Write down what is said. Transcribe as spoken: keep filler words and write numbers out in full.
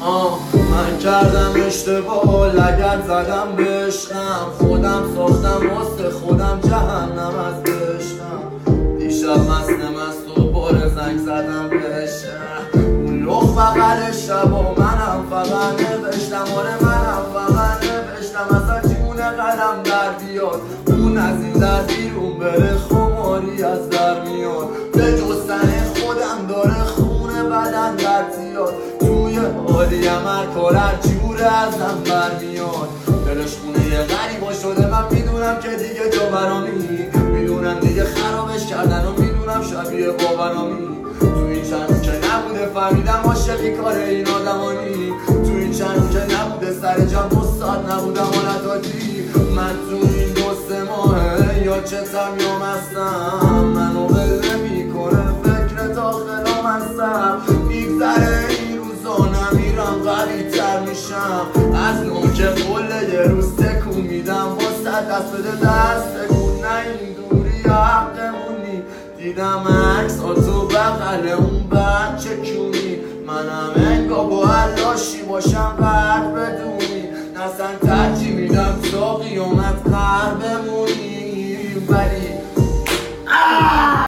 آه من کردم اشتباه لگد زدم به عشقم، خودم ساختم واسه خودم جهنم از بهشتم. دیشب مست مست و بار زنگ زدم بهشم، اون لخ بغل شب و منم فقط نوشتم. آره منم فقط نوشتم اصلا چیونه قدم در بیاد، اون از این در بیرون بره خماری از در میاد. به جستن خودم داره خونه بدن در زیاد، توی حالیم هر کار هر جوره ازم برمیاد. دلش خونه یه غریبا شده، من میدونم که دیگه تو برامی، میدونم دیگه خرابش کردن و میدونم شبیه باورامی. تو این چند که نبوده فهمیدم عاشقی کار این آدمانی، تو این چند که نبوده سر جمع دو ساعت نبودم حالتاتی. من تو این دو سه ماهه یا چتم یا مستم، منو بل نمیکنه فکر داخلم هستم. میگذره این روزا نمیرم قوی تر میشم، از نوک قله یه روز تکون میدم واسه دست بده دست تکون. نه این دوری حقمونی، دیدم عکس ها تو بغل اون بچه کونی. منم انگا با علاشی باشم بعد بدونی، نسن ترجیح میدم تا قیامت